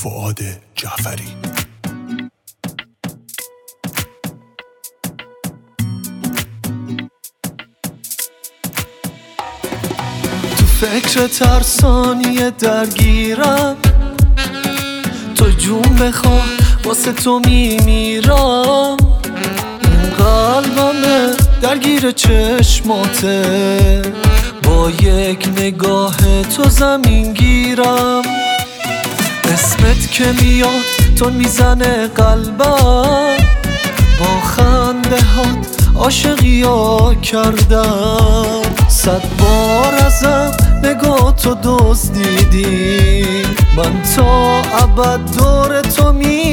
فؤاد جعفری. تو فکر ترسانی درگیرم، تو جون بخوا واسه تو میمیرم. این قلبمه درگیر چشماته، با یک نگاه تو زمین گیرم. اسمت که میاد تو میزنه قلبم، با خنده هات عاشقی ها کردم. 100 بار ازم نگاه تو دزدیدی، من تا ابد دور تو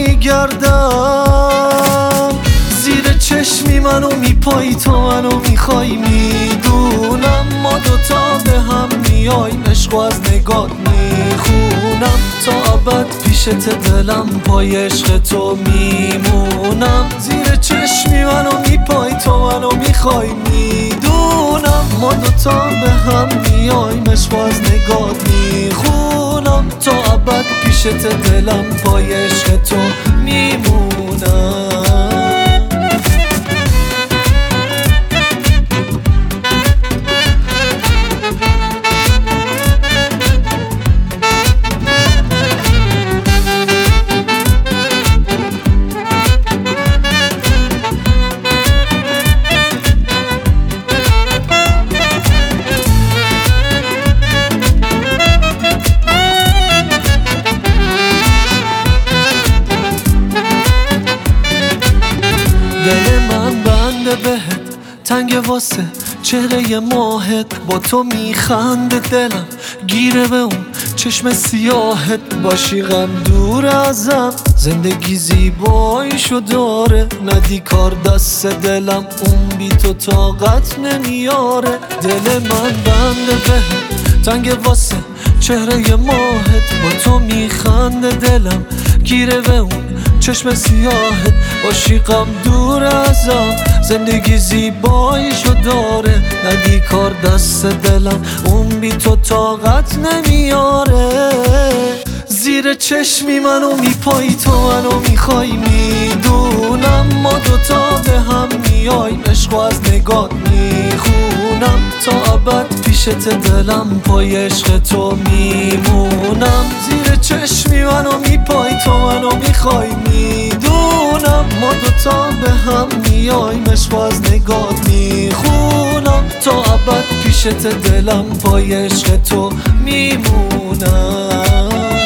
میگردم. زیر چشمی منو میپایی، تو منو میخوای، میدونم ما دوتا به هم میایم. عشقو از نگات میخونم، تا ابد پیشت دلم پای عشق تو میمونم. زیر چشمی منو میپایی، تو منو میخوای، میدونم ما دوتا به هم میایم. عشقو از نگات میخونم، تا ابد پیشت دلم پای عشق تو میمونم. دل من بنده بهت تنگ واسه چهره ماهت، با تو میخنده دلم گیره به اون چشم سیاهت. باشی غم دور ازم، زندگی زیباییشو داره. ندی کار دست دلم، اون بی تو طاقت نمیاره. دل من بنده بهت تنگ واسه چهره ماهت، با تو میخنده دلم گیره به اون چشم سیاهت. باشی غم دور ازم، زندگی زیباییشو داره. ندی کار دست دلم، اون بی تو طاقت نمیاره. زیر چشمی منو میپایی، تو منو میخوای، میدونم ما دوتا به هم میایم. عشقو از نگات میخونم، تا ابد پیشت دلم پای عشق تو میمونم. زیر چشمی منو میپایی، تو منو میخوای، میدونم ما دوتا به هم میایم. عشقو از نگات میخونم، تا ابد پیشت دلم پای عشق تو میمونم.